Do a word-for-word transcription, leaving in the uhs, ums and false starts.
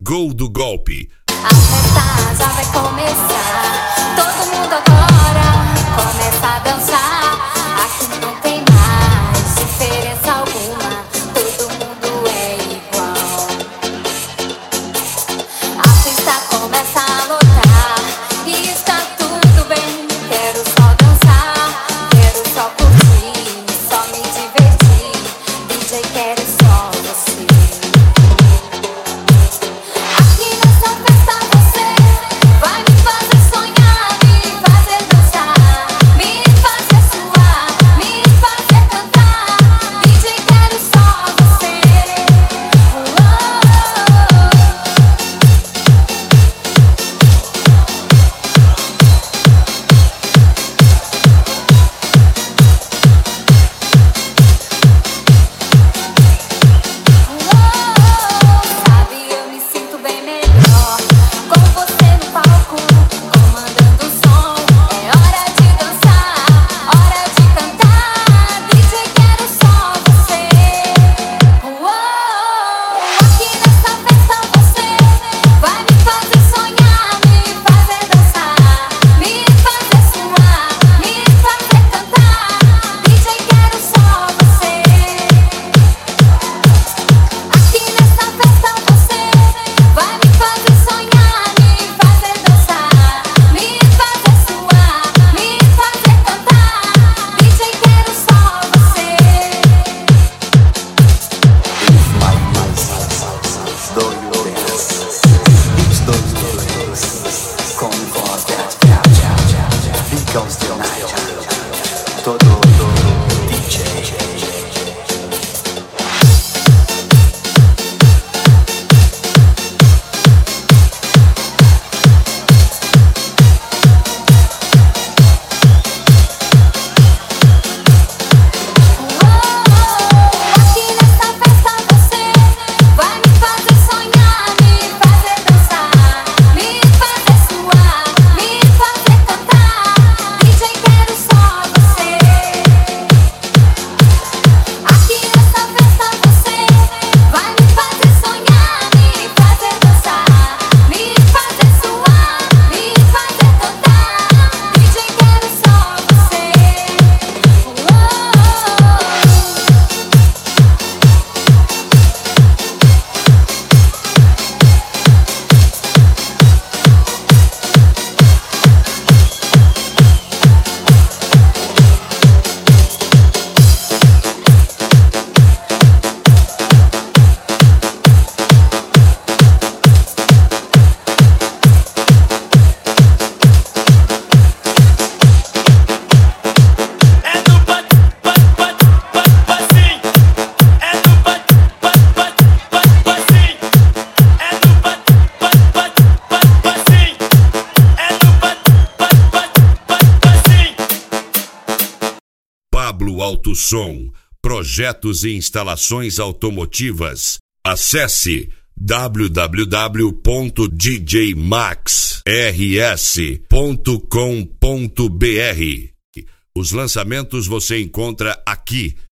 Gol do Golpe. A festa já vai começar, todo mundo agora começa a dançar. Aqui não tem mais diferença alguma, todo mundo é igual. A festa começa a lotar e está tudo bem. Quero só dançar, quero só curtir, só me divertir. D J, quero só você. Pablo Alto Som, projetos e instalações automotivas. Acesse w w w ponto d j max r s ponto com ponto b r. Os lançamentos você encontra aqui